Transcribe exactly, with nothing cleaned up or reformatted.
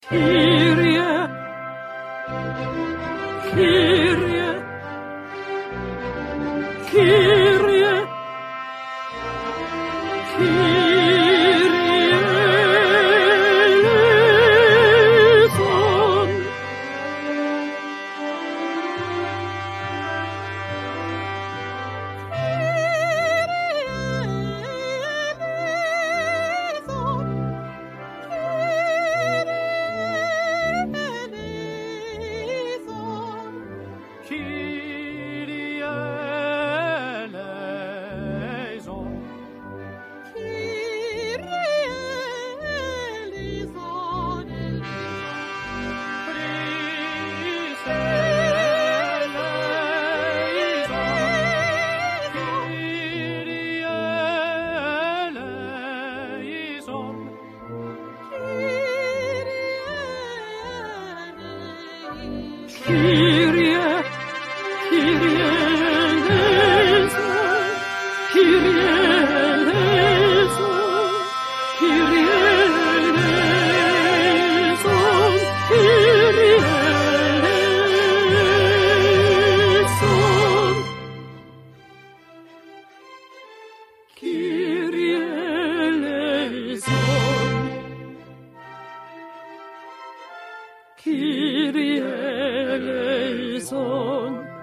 Kyrie, Kyrie, Kyrie, Kyrie eleison. Kyrie eleison. Kyrie, Kyrie eleison, Kyrie eleison, Kyrie eleison, Kyrie eleison, Kyrie eleison, Kyrie eleison.